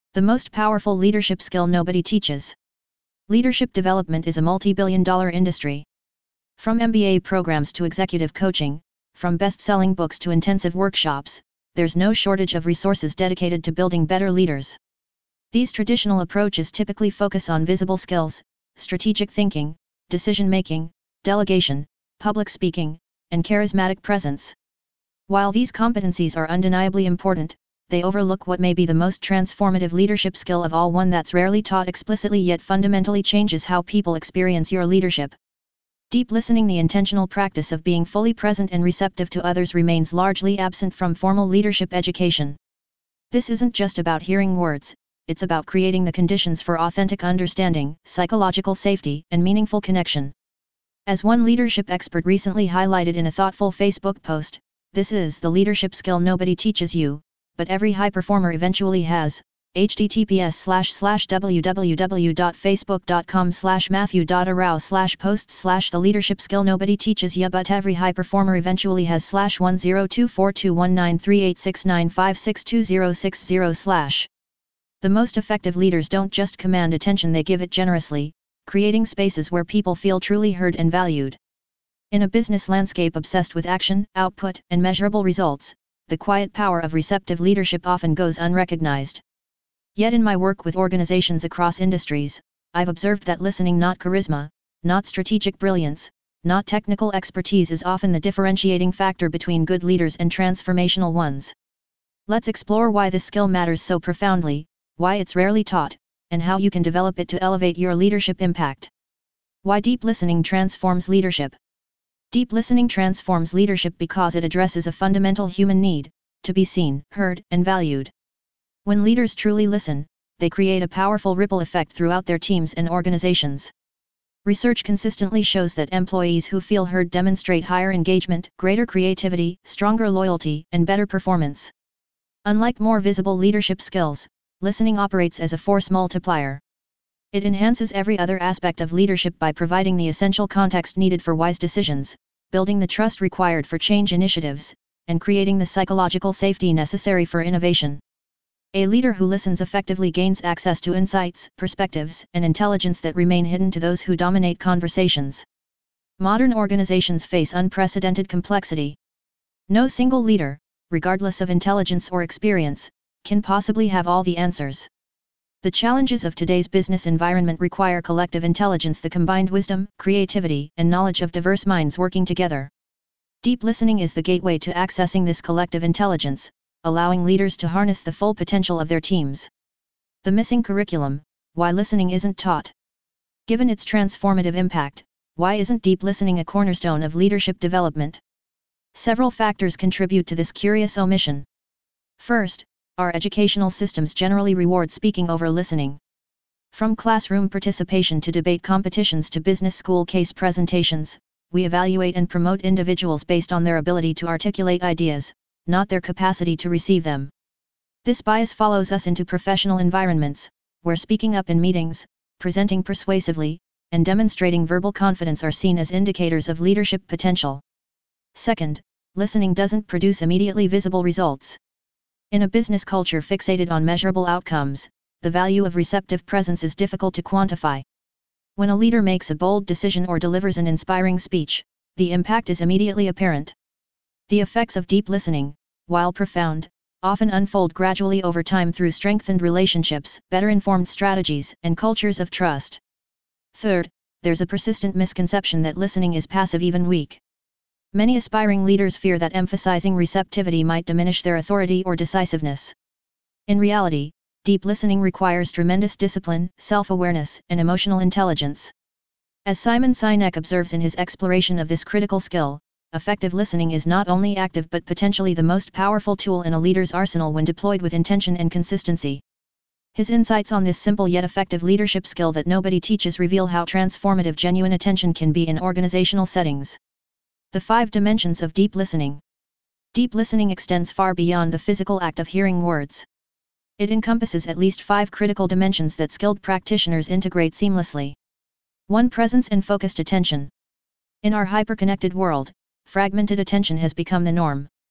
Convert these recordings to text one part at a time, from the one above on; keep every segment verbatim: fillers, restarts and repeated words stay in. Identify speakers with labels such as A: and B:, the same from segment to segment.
A: The most powerful leadership skill nobody teaches. Leadership development is a multi-billion dollar industry. From M B A programs to executive coaching, from best-selling books to intensive workshops, there's no shortage of resources dedicated to building better leaders. These traditional approaches typically focus on visible skills, strategic thinking, decision-making, delegation, public speaking, and charismatic presence. While these competencies are undeniably important, they overlook what may be the most transformative leadership skill of all, one that's rarely taught explicitly yet fundamentally changes how people experience your leadership. Deep listening, the intentional practice of being fully present and receptive to others, remains largely absent from formal leadership education. This isn't just about hearing words, it's about creating the conditions for authentic understanding, psychological safety, and meaningful connection. As one leadership expert recently highlighted in a thoughtful Facebook post, this is the leadership skill nobody teaches you, but every high performer eventually has. https slash slash www.facebook.com slash matthew.arrow slash posts slash the leadership skill nobody teaches ya but every high performer eventually has slash one zero two four two one nine three eight six nine five six two zero six zero slash. The most effective leaders don't just command attention, they give it generously, creating spaces where people feel truly heard and valued. In a business landscape obsessed with action, output, and measurable results, the quiet power of receptive leadership often goes unrecognized. Yet in my work with organizations across industries, I've observed that listening, not charisma, not strategic brilliance, not technical expertise, is often the differentiating factor between good leaders and transformational ones. Let's explore why this skill matters so profoundly, why it's rarely taught, and how you can develop it to elevate your leadership impact. Why deep listening transforms leadership. Deep listening transforms leadership because it addresses a fundamental human need, to be seen, heard, and valued. When leaders truly listen, they create a powerful ripple effect throughout their teams and organizations. Research consistently shows that employees who feel heard demonstrate higher engagement, greater creativity, stronger loyalty, and better performance. Unlike more visible leadership skills, listening operates as a force multiplier. It enhances every other aspect of leadership by providing the essential context needed for wise decisions, building the trust required for change initiatives, and creating the psychological safety necessary for innovation. A leader who listens effectively gains access to insights, perspectives, and intelligence that remain hidden to those who dominate conversations. Modern organizations face unprecedented complexity. No single leader, regardless of intelligence or experience, can possibly have all the answers. The challenges of today's business environment require collective intelligence, the combined wisdom, creativity, and knowledge of diverse minds working together. Deep listening is the gateway to accessing this collective intelligence, allowing leaders to harness the full potential of their teams. The missing curriculum: why listening isn't taught. Given its transformative impact, why isn't deep listening a cornerstone of leadership development? Several factors contribute to this curious omission. First, our educational systems generally reward speaking over listening. From classroom participation to debate competitions to business school case presentations, we evaluate and promote individuals based on their ability to articulate ideas, not their capacity to receive them. This bias follows us into professional environments, where speaking up in meetings, presenting persuasively, and demonstrating verbal confidence are seen as indicators of leadership potential. Second, listening doesn't produce immediately visible results. In a business culture fixated on measurable outcomes, the value of receptive presence is difficult to quantify. When a leader makes a bold decision or delivers an inspiring speech, the impact is immediately apparent. The effects of deep listening, while profound, often unfold gradually over time through strengthened relationships, better informed strategies, and cultures of trust. Third, there's a persistent misconception that listening is passive, even weak. Many aspiring leaders fear that emphasizing receptivity might diminish their authority or decisiveness. In reality, deep listening requires tremendous discipline, self-awareness, and emotional intelligence. As Simon Sinek observes in his exploration of this critical skill, effective listening is not only active but potentially the most powerful tool in a leader's arsenal when deployed with intention and consistency. His insights on this simple yet effective leadership skill that nobody teaches reveal how transformative genuine attention can be in organizational settings. The five dimensions of deep listening. Deep listening extends far beyond the physical act of hearing words. It encompasses at least five critical dimensions that skilled practitioners integrate seamlessly. one. Presence and focused attention. In our hyper-connected world, fragmented attention has become the norm.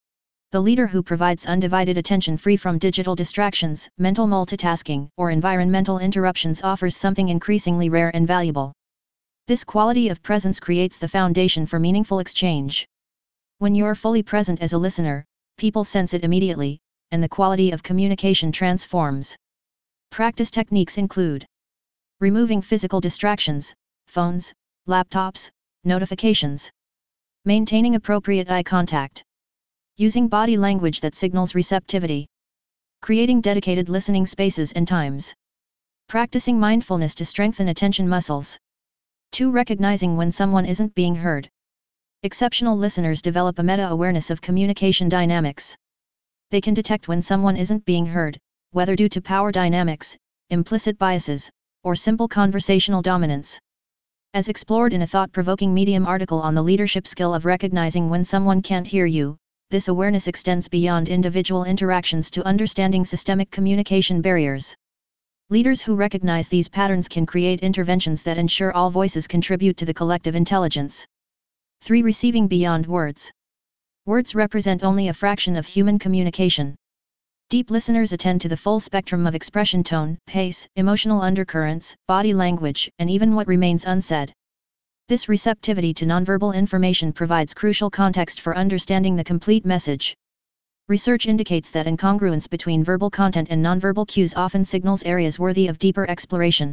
A: The leader who provides undivided attention free from digital distractions, mental multitasking, or environmental interruptions offers something increasingly rare and valuable. This quality of presence creates the foundation for meaningful exchange. When you're fully present as a listener, people sense it immediately, and the quality of communication transforms. Practice techniques include removing physical distractions, phones, laptops, notifications. Maintaining appropriate eye contact. Using body language that signals receptivity. Creating dedicated listening spaces and times. Practicing mindfulness to strengthen attention muscles. two. Recognizing when someone isn't being heard. Exceptional listeners develop a meta-awareness of communication dynamics. They can detect when someone isn't being heard, whether due to power dynamics, implicit biases, or simple conversational dominance. As explored in a thought-provoking Medium article on the leadership skill of recognizing when someone can't hear you, this awareness extends beyond individual interactions to understanding systemic communication barriers. Leaders who recognize these patterns can create interventions that ensure all voices contribute to the collective intelligence. three. Receiving beyond words. Words represent only a fraction of human communication. Deep listeners attend to the full spectrum of expression: tone, pace, emotional undercurrents, body language, and even what remains unsaid. This receptivity to nonverbal information provides crucial context for understanding the complete message. Research indicates that incongruence between verbal content and nonverbal cues often signals areas worthy of deeper exploration.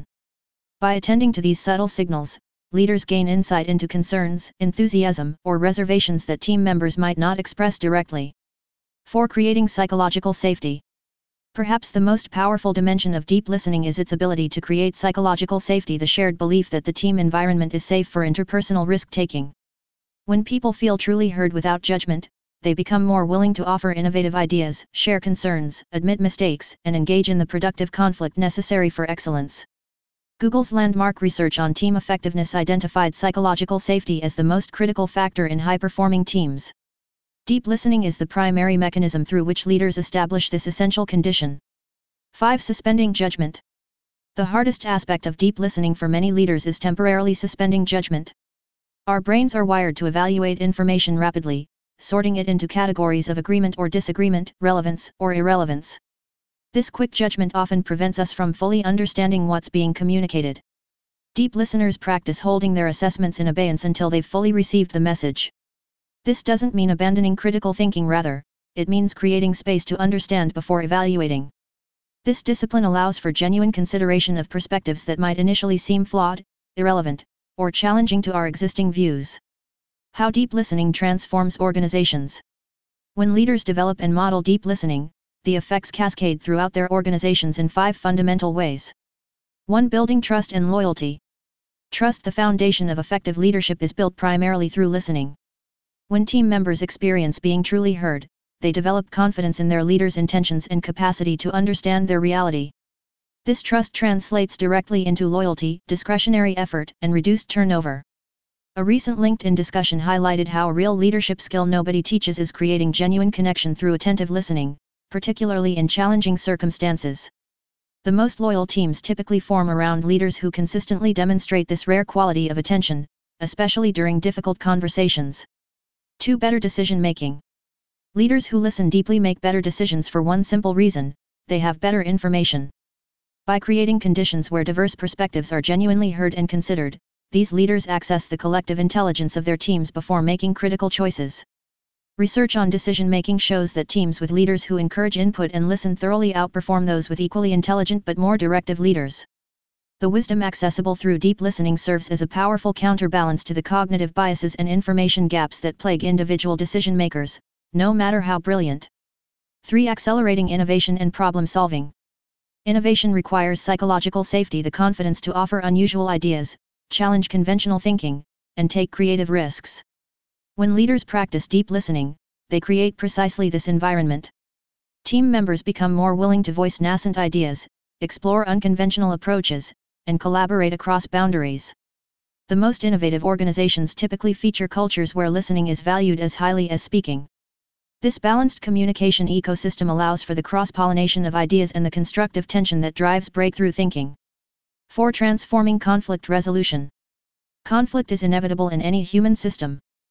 A: By attending to these subtle signals, leaders gain insight into concerns, enthusiasm, or reservations that team members might not express directly. four. Creating psychological safety. Perhaps the most powerful dimension of deep listening is its ability to create psychological safety, the shared belief that the team environment is safe for interpersonal risk-taking. When people feel truly heard without judgment, they become more willing to offer innovative ideas, share concerns, admit mistakes, and engage in the productive conflict necessary for excellence. Google's landmark research on team effectiveness identified psychological safety as the most critical factor in high-performing teams. Deep listening is the primary mechanism through which leaders establish this essential condition. five. Suspending judgment. The hardest aspect of deep listening for many leaders is temporarily suspending judgment. Our brains are wired to evaluate information rapidly, sorting it into categories of agreement or disagreement, relevance or irrelevance. This quick judgment often prevents us from fully understanding what's being communicated. Deep listeners practice holding their assessments in abeyance until they've fully received the message. This doesn't mean abandoning critical thinking, rather, it means creating space to understand before evaluating. This discipline allows for genuine consideration of perspectives that might initially seem flawed, irrelevant, or challenging to our existing views. How deep listening transforms organizations. When leaders develop and model deep listening, the effects cascade throughout their organizations in five fundamental ways. one. Building trust and loyalty. Trust, the foundation of effective leadership, is built primarily through listening. When team members experience being truly heard, they develop confidence in their leader's intentions and capacity to understand their reality. This trust translates directly into loyalty, discretionary effort, and reduced turnover. A recent LinkedIn discussion highlighted how a real leadership skill nobody teaches is creating genuine connection through attentive listening, particularly in challenging circumstances. The most loyal teams typically form around leaders who consistently demonstrate this rare quality of attention, especially during difficult conversations. two. Better decision making. Leaders who listen deeply make better decisions for one simple reason: they have better information. By creating conditions where diverse perspectives are genuinely heard and considered, these leaders access the collective intelligence of their teams before making critical choices. Research on decision-making shows that teams with leaders who encourage input and listen thoroughly outperform those with equally intelligent but more directive leaders. The wisdom accessible through deep listening serves as a powerful counterbalance to the cognitive biases and information gaps that plague individual decision-makers, no matter how brilliant. three. Accelerating innovation and problem solving. Innovation requires psychological safety, the confidence to offer unusual ideas, challenge conventional thinking, and take creative risks. When leaders practice deep listening, they create precisely this environment. Team members become more willing to voice nascent ideas, explore unconventional approaches, and collaborate across boundaries. The most innovative organizations typically feature cultures where listening is valued as highly as speaking. This balanced communication ecosystem allows for the cross-pollination of ideas and the constructive tension that drives breakthrough thinking. four. Transforming conflict resolution. Conflict is inevitable in any human system.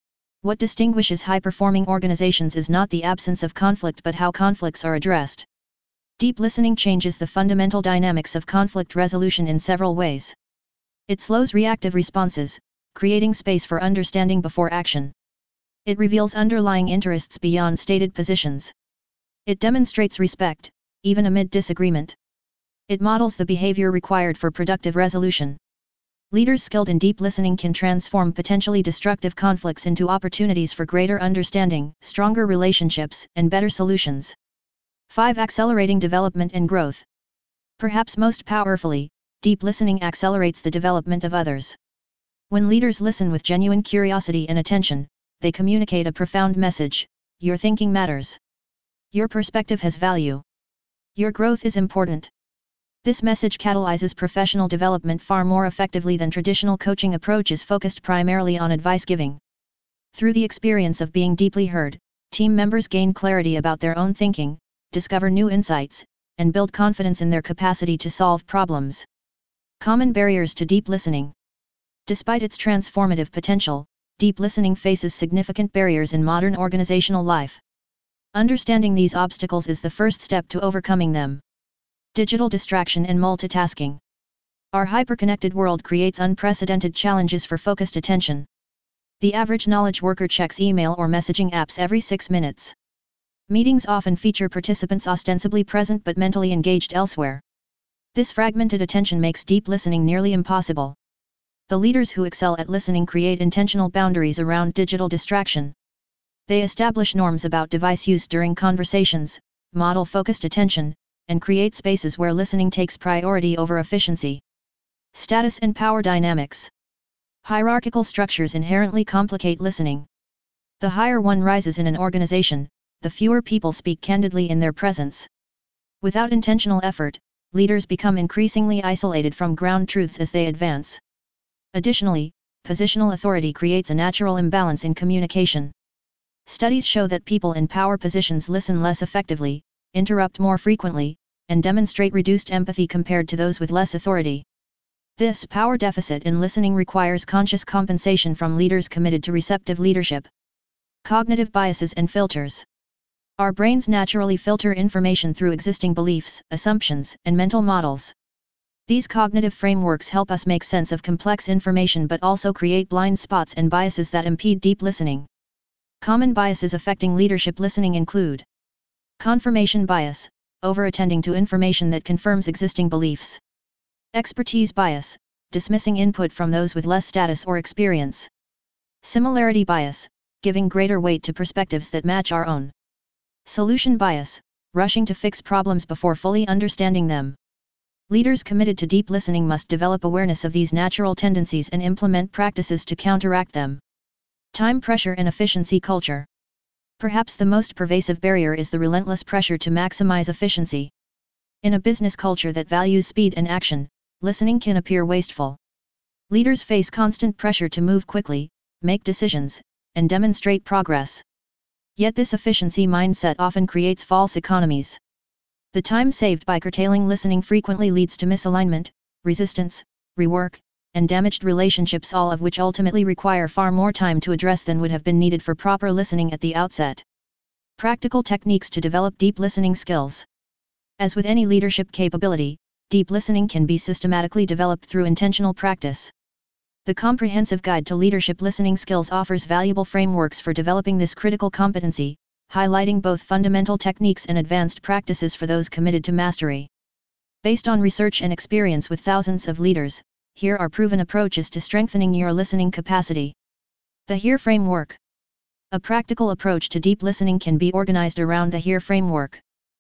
A: What distinguishes high-performing organizations is not the absence of conflict but how conflicts are addressed. Deep listening changes the fundamental dynamics of conflict resolution in several ways. It slows reactive responses, creating space for understanding before action. It reveals underlying interests beyond stated positions. It demonstrates respect, even amid disagreement. It models the behavior required for productive resolution. Leaders skilled in deep listening can transform potentially destructive conflicts into opportunities for greater understanding, stronger relationships, and better solutions. five. Accelerating development and growth. Perhaps most powerfully, deep listening accelerates the development of others. When leaders listen with genuine curiosity and attention, they communicate a profound message: your thinking matters. Your perspective has value. Your growth is important. This message catalyzes professional development far more effectively than traditional coaching approaches focused primarily on advice giving. Through the experience of being deeply heard, team members gain clarity about their own thinking, discover new insights, and build confidence in their capacity to solve problems. Common barriers to deep listening. Despite its transformative potential, deep listening faces significant barriers in modern organizational life. Understanding these obstacles is the first step to overcoming them. Digital distraction and multitasking. Our hyper-connected world creates unprecedented challenges for focused attention. The average knowledge worker checks email or messaging apps every six minutes. Meetings often feature participants ostensibly present but mentally engaged elsewhere. This fragmented attention makes deep listening nearly impossible. The leaders who excel at listening create intentional boundaries around digital distraction. They establish norms about device use during conversations, model focused attention, and create spaces where listening takes priority over efficiency. Status and power dynamics. Hierarchical structures inherently complicate listening. The higher one rises in an organization, the fewer people speak candidly in their presence. Without intentional effort, leaders become increasingly isolated from ground truths as they advance. Additionally, positional authority creates a natural imbalance in communication. Studies show that people in power positions listen less effectively, interrupt more frequently, and demonstrate reduced empathy compared to those with less authority. This power deficit in listening requires conscious compensation from leaders committed to receptive leadership. Cognitive biases and filters. Our brains naturally filter information through existing beliefs, assumptions, and mental models. These cognitive frameworks help us make sense of complex information but also create blind spots and biases that impede deep listening. Common biases affecting leadership listening include confirmation bias, over-attending to information that confirms existing beliefs. Expertise bias, dismissing input from those with less status or experience. Similarity bias, giving greater weight to perspectives that match our own. Solution bias, rushing to fix problems before fully understanding them. Leaders committed to deep listening must develop awareness of these natural tendencies and implement practices to counteract them. Time pressure and efficiency culture. Perhaps the most pervasive barrier is the relentless pressure to maximize efficiency. In a business culture that values speed and action, listening can appear wasteful. Leaders face constant pressure to move quickly, make decisions, and demonstrate progress. Yet this efficiency mindset often creates false economies. The time saved by curtailing listening frequently leads to misalignment, resistance, rework, and damaged relationships, all of which ultimately require far more time to address than would have been needed for proper listening at the outset. Practical techniques to develop deep listening skills. As with any leadership capability, deep listening can be systematically developed through intentional practice. The Comprehensive Guide to Leadership Listening Skills offers valuable frameworks for developing this critical competency, highlighting both fundamental techniques and advanced practices for those committed to mastery. Based on research and experience with thousands of leaders, here are proven approaches to strengthening your listening capacity. The HEAR Framework. A practical approach to deep listening can be organized around the HEAR framework.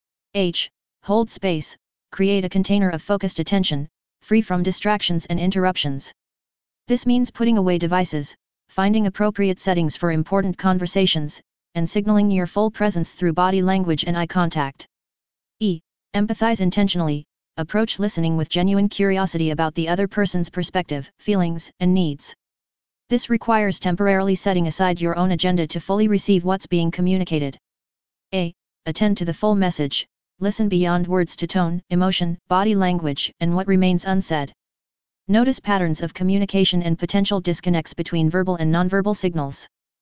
A: H. Hold space, create a container of focused attention, free from distractions and interruptions. This means putting away devices, finding appropriate settings for important conversations, and signaling your full presence through body language and eye contact. E. Empathize intentionally, approach listening with genuine curiosity about the other person's perspective, feelings, and needs. This requires temporarily setting aside your own agenda to fully receive what's being communicated. A. Attend to the full message, listen beyond words to tone, emotion, body language, and what remains unsaid. Notice patterns of communication and potential disconnects between verbal and nonverbal signals.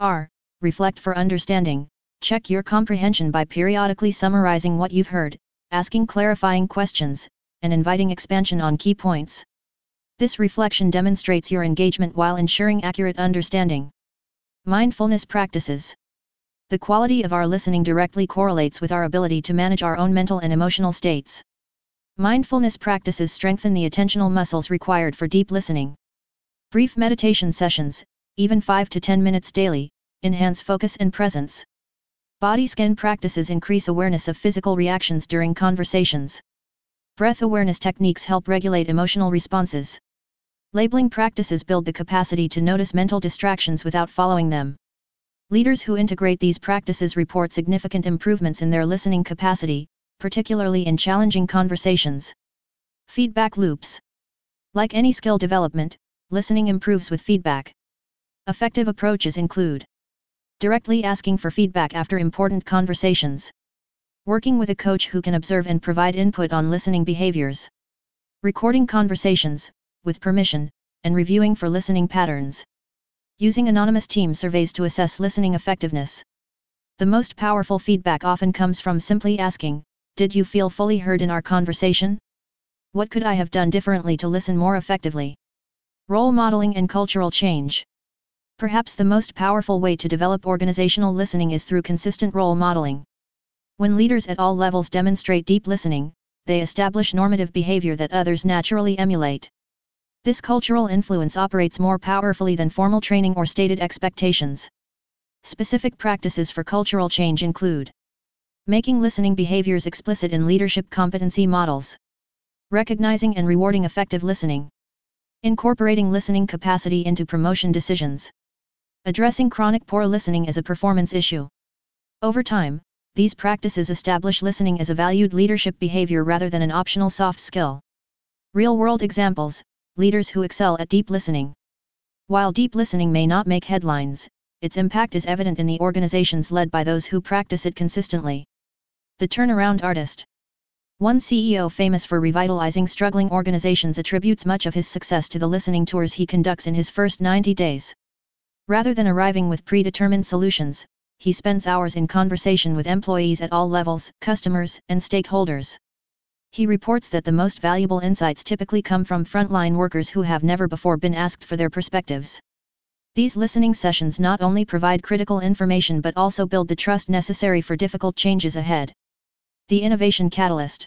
A: R. Reflect for understanding. Check your comprehension by periodically summarizing what you've heard, asking clarifying questions, and inviting expansion on key points. This reflection demonstrates your engagement while ensuring accurate understanding. Mindfulness practices. The quality of our listening directly correlates with our ability to manage our own mental and emotional states. Mindfulness practices strengthen the attentional muscles required for deep listening. Brief meditation sessions, even five to ten minutes daily, enhance focus and presence. Body scan practices increase awareness of physical reactions during conversations. Breath awareness techniques help regulate emotional responses. Labeling practices build the capacity to notice mental distractions without following them. Leaders who integrate these practices report significant improvements in their listening capacity, particularly in challenging conversations. Feedback loops. Like any skill development, listening improves with feedback. Effective approaches include directly asking for feedback after important conversations, working with a coach who can observe and provide input on listening behaviors, recording conversations, with permission, and reviewing for listening patterns, using anonymous team surveys to assess listening effectiveness. The most powerful feedback often comes from simply asking, "Did you feel fully heard in our conversation? What could I have done differently to listen more effectively?" Role modeling and cultural change. Perhaps the most powerful way to develop organizational listening is through consistent role modeling. When leaders at all levels demonstrate deep listening, they establish normative behavior that others naturally emulate. This cultural influence operates more powerfully than formal training or stated expectations. Specific practices for cultural change include making listening behaviors explicit in leadership competency models, recognizing and rewarding effective listening, incorporating listening capacity into promotion decisions, addressing chronic poor listening as a performance issue. Over time, these practices establish listening as a valued leadership behavior rather than an optional soft skill. Real-world examples: leaders who excel at deep listening. While deep listening may not make headlines, its impact is evident in the organizations led by those who practice it consistently. The turnaround artist. One C E O famous for revitalizing struggling organizations attributes much of his success to the listening tours he conducts in his first ninety days. Rather than arriving with predetermined solutions, he spends hours in conversation with employees at all levels, customers, and stakeholders. He reports that the most valuable insights typically come from frontline workers who have never before been asked for their perspectives. These listening sessions not only provide critical information but also build the trust necessary for difficult changes ahead. The innovation catalyst.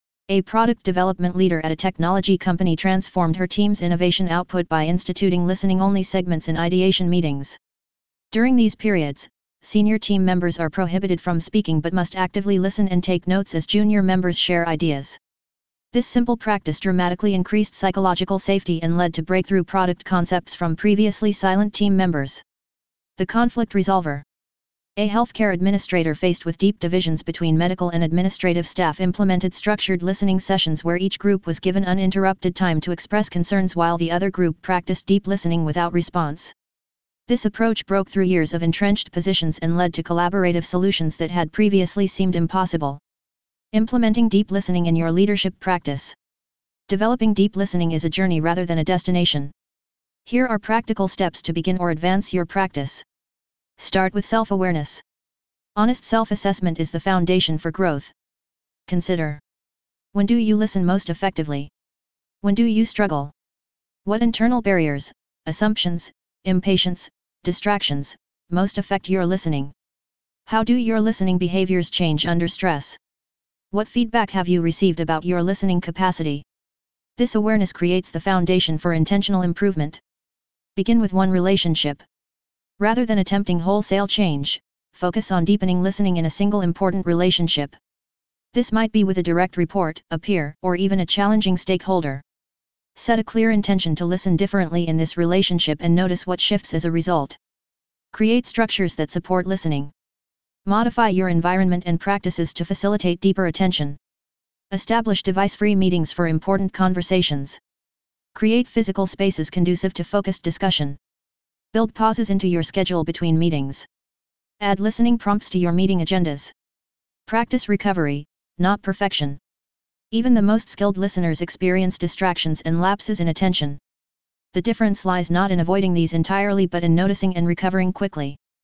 A: A product development leader at a technology company transformed her team's innovation output by instituting listening-only segments in ideation meetings. During these periods, senior team members are prohibited from speaking but must actively listen and take notes as junior members share ideas. This simple practice dramatically increased psychological safety and led to breakthrough product concepts from previously silent team members. The conflict resolver. A healthcare administrator faced with deep divisions between medical and administrative staff implemented structured listening sessions where each group was given uninterrupted time to express concerns while the other group practiced deep listening without response. This approach broke through years of entrenched positions and led to collaborative solutions that had previously seemed impossible. Implementing deep listening in your leadership practice. Developing deep listening is a journey rather than a destination. Here are practical steps to begin or advance your practice. Start with self-awareness. Honest self-assessment is the foundation for growth. Consider: when do you listen most effectively? When do you struggle? What internal barriers, assumptions, impatience, distractions, most affect your listening? How do your listening behaviors change under stress? What feedback have you received about your listening capacity? This awareness creates the foundation for intentional improvement. Begin with one relationship. Rather than attempting wholesale change, focus on deepening listening in a single important relationship. This might be with a direct report, a peer, or even a challenging stakeholder. Set a clear intention to listen differently in this relationship and notice what shifts as a result. Create structures that support listening. Modify your environment and practices to facilitate deeper attention. Establish device-free meetings for important conversations. Create physical spaces conducive to focused discussion. Build pauses into your schedule between meetings. Add listening prompts to your meeting agendas. Practice recovery, not perfection. Even the most skilled listeners experience distractions and lapses in attention. The difference lies not in avoiding these entirely but in noticing and recovering quickly.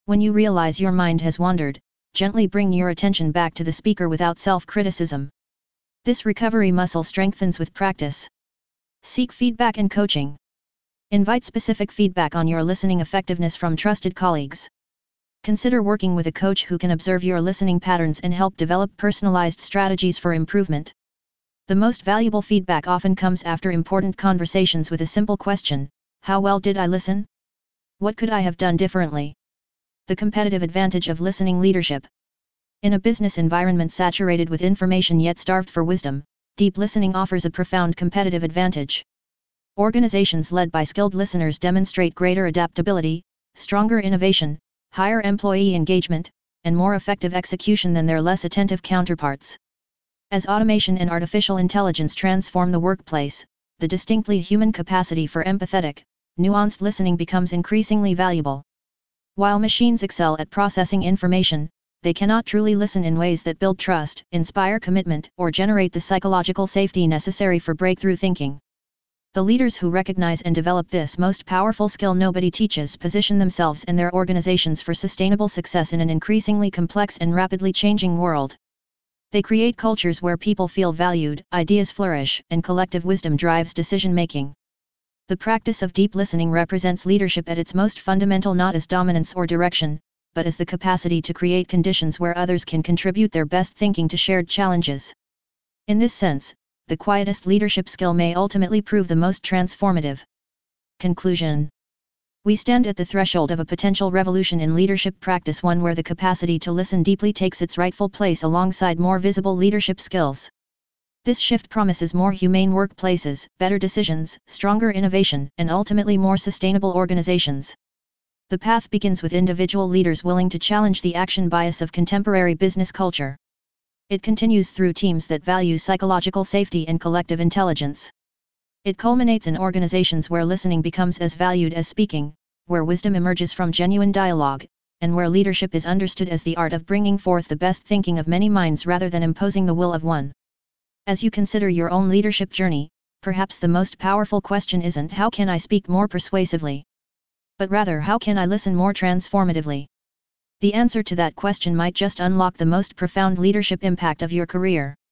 A: When you realize your mind has wandered, gently bring your attention back to the speaker without self-criticism. This recovery muscle strengthens with practice. Seek feedback and coaching. Invite specific feedback on your listening effectiveness from trusted colleagues. Consider working with a coach who can observe your listening patterns and help develop personalized strategies for improvement. The most valuable feedback often comes after important conversations with a simple question: how well did I listen? What could I have done differently? The competitive advantage of listening leadership. In a business environment saturated with information yet starved for wisdom, deep listening offers a profound competitive advantage. Organizations led by skilled listeners demonstrate greater adaptability, stronger innovation, higher employee engagement, and more effective execution than their less attentive counterparts. As automation and artificial intelligence transform the workplace, the distinctly human capacity for empathetic, nuanced listening becomes increasingly valuable. While machines excel at processing information, they cannot truly listen in ways that build trust, inspire commitment, or generate the psychological safety necessary for breakthrough thinking. The leaders who recognize and develop this most powerful skill nobody teaches position themselves and their organizations for sustainable success in an increasingly complex and rapidly changing world. They create cultures where people feel valued, ideas flourish, and collective wisdom drives decision-making. The practice of deep listening represents leadership at its most fundamental, not as dominance or direction, but as the capacity to create conditions where others can contribute their best thinking to shared challenges. In this sense, the quietest leadership skill may ultimately prove the most transformative. Conclusion. We stand at the threshold of a potential revolution in leadership practice, one where the capacity to listen deeply takes its rightful place alongside more visible leadership skills. This shift promises more humane workplaces, better decisions, stronger innovation, and ultimately more sustainable organizations. The path begins with individual leaders willing to challenge the action bias of contemporary business culture. It continues through teams that value psychological safety and collective intelligence. It culminates in organizations where listening becomes as valued as speaking, where wisdom emerges from genuine dialogue, and where leadership is understood as the art of bringing forth the best thinking of many minds rather than imposing the will of one. As you consider your own leadership journey, perhaps the most powerful question isn't how can I speak more persuasively, but rather how can I listen more transformatively? The answer to that question might just unlock the most profound leadership impact of your career.